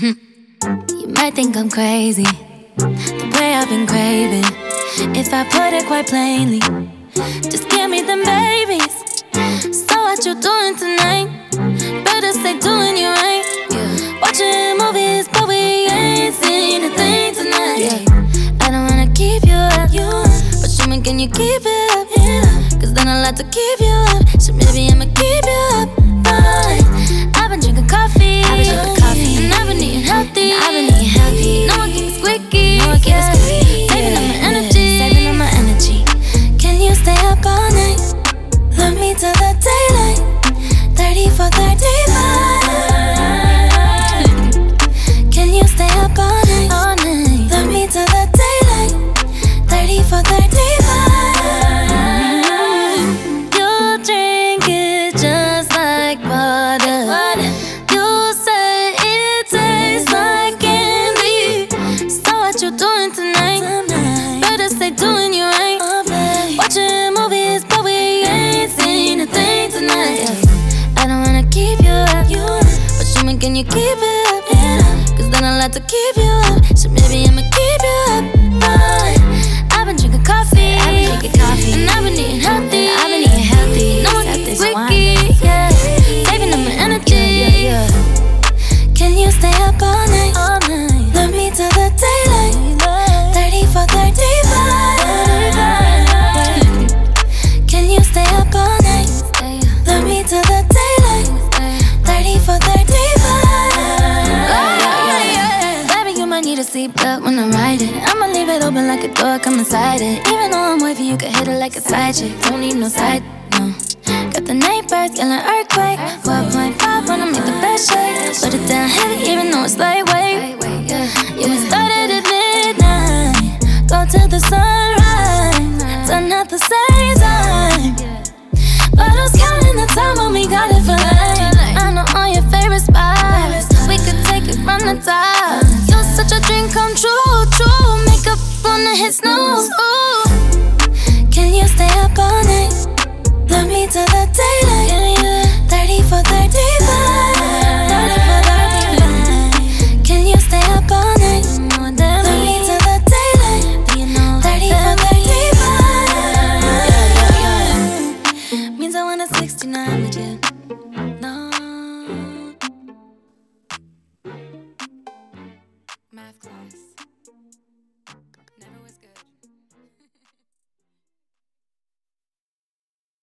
You might think I'm crazy, the way I've been craving. If I put it quite plainly, just give me them babies. So what you doing tonight? Better stay doing you right. Watching movies, but we ain't seen a thing tonight. I don't wanna keep you up, but show me, can you keep it up? Cause then I'll like to keep you up. So maybe I'ma keep you up. Fine. I've been drinking coffee, and I've been eating healthy. No one keeps squeaky, saving up my energy. Can you stay up all night? Love me till the daylight. 30 for 35. Can you stay up all night? Love me till the daylight. 30 for 35. You drink it just like water. You say it tastes like candy. So what you doing tonight? Better stay doing you right. Watching movies, but we ain't seen a thing tonight. I don't wanna keep you up, but show me, can you keep it up? Cause then I'll like to keep you up. So maybe I'ma keep you up. Fine. I've been drinking coffee, and I've been eating healthy. No one keeps squeaky, saving up my energy. Can you stay up all night? Love me till the daylight. 30 for 35. Can you stay up all night? Love me till the daylight. 30 for 35. Baby, you might need a seatbelt when I ride it. I'ma leave it open like a door, come inside it. Even though I'm wavy, you can hit it like a side chick. Don't need no side, no. Got the neighbors yelling earthquake. 12.5 wanna make the best shake. Put it down heavy even though it's lightweight. Yeah, we started at midnight, go till the sunrise. Done at the same time, but who's counting the time when we got it for life? I know all your favorite spots, we could take it from the top. You're such a dream come true, true. Makeup on the hit snooze, ooh. Can you stay up all night? Love me till the daylight. 30 for 35. Can you stay up all night? Love me till the daylight. 30 for 35. Means I want a 69 with you.